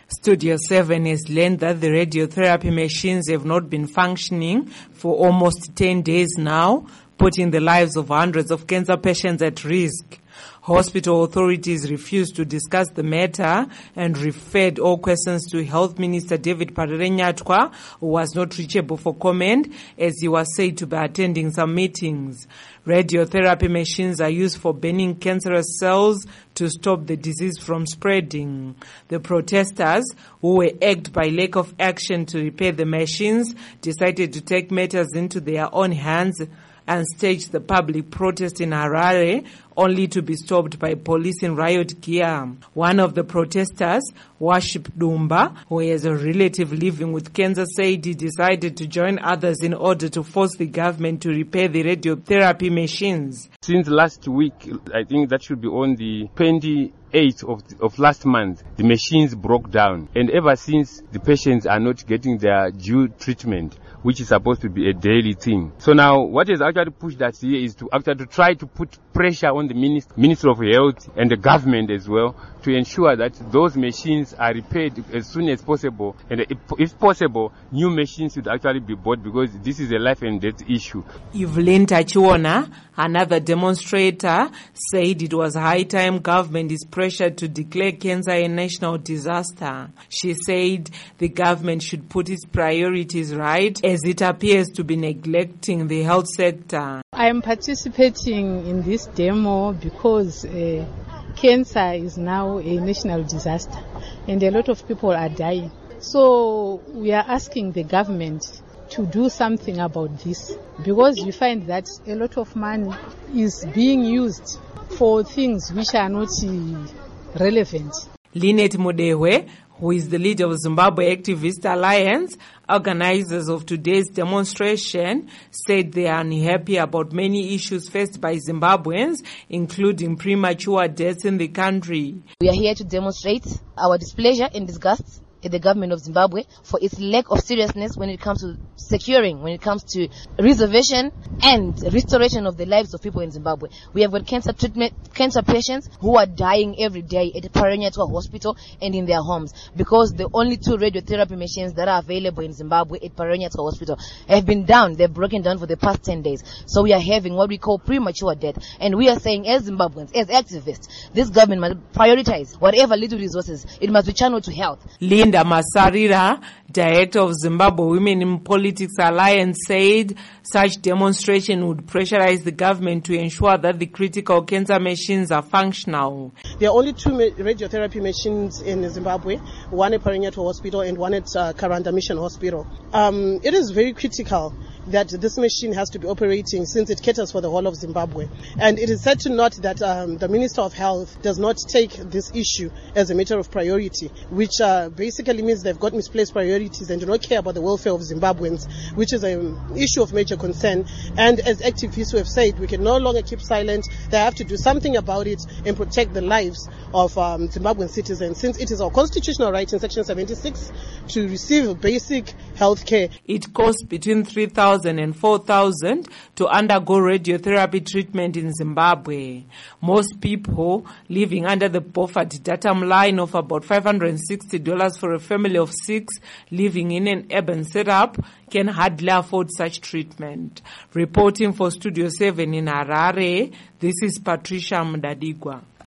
Studio 7 has learned that the radiotherapy machines have not been functioning for almost 10 days now, putting the lives of hundreds of cancer patients at risk. Hospital authorities refused to discuss the matter and referred all questions to Health Minister David Parere-Nyathwa, who was not reachable for comment as he was said to be attending some meetings. Radiotherapy machines are used for burning cancerous cells to stop the disease from spreading. The protesters, who were egged by lack of action to repair the machines, decided to take matters into their own hands and staged the public protest in Harare, only to be stopped by police in riot gear. One of the protesters, Worship Dumba, who has a relative living with cancer, said he decided to join others in order to force the government to repair the radiotherapy machines. Since last week, I think that should be on the 28th of last month, the machines broke down. And ever since, the patients are not getting their due treatment, which is supposed to be a daily thing. So now, what has actually pushed us here is to actually try to put pressure on the Minister of Health and the government as well to ensure that those machines are repaired as soon as possible. And if possible, new machines should actually be bought because this is a life and death issue. Evelyn Tachiona, another demonstrator, said it was high time government is pressured to declare cancer a national disaster. She said the government should put its priorities right as it appears to be neglecting the health sector. I am participating in this demo because cancer is now a national disaster and a lot of people are dying. So we are asking the government to do something about this because we find that a lot of money is being used for things which are not relevant. Lynette Mudewe, who is the leader of Zimbabwe Activist Alliance, organizers of today's demonstration, said they are unhappy about many issues faced by Zimbabweans, including premature deaths in the country. We are here to demonstrate our displeasure and disgust at the government of Zimbabwe for its lack of seriousness when it comes to securing, when it comes to reservation and restoration of the lives of people in Zimbabwe. We have got cancer patients who are dying every day at Parere-Nyathwa Hospital and in their homes because the only 2 radiotherapy machines that are available in Zimbabwe at Parere-Nyathwa Hospital have been down. They've broken down for the past 10 days. So we are having what we call premature death. And we are saying as Zimbabweans, as activists, this government must prioritize whatever little resources, it must be channeled to health. Linda Masarira, director of Zimbabwe Women in Politics Alliance, said such demonstration would pressurize the government to ensure that the critical cancer machines are functional. There are only 2 radiotherapy machines in Zimbabwe, one at Parere-Nyathwa Hospital and one at Karanda Mission Hospital. It is very critical that this machine has to be operating since it caters for the whole of Zimbabwe. And it is sad to note that the Minister of Health does not take this issue as a matter of priority, which basically means they've got misplaced priorities and do not care about the welfare of Zimbabweans, which is an issue of major concern. And as activists who have said, we can no longer keep silent. They have to do something about it and protect the lives of Zimbabwean citizens, since it is our constitutional right in Section 76 to receive basic health care. It costs between 3,000 and 4,000 to undergo radiotherapy treatment in Zimbabwe. Most people living under the Beaufort datum line of about $560 for a family of 6 living in an urban setup can hardly afford such treatment. Reporting for Studio 7 in Harare, this is Patricia Mdadigwa.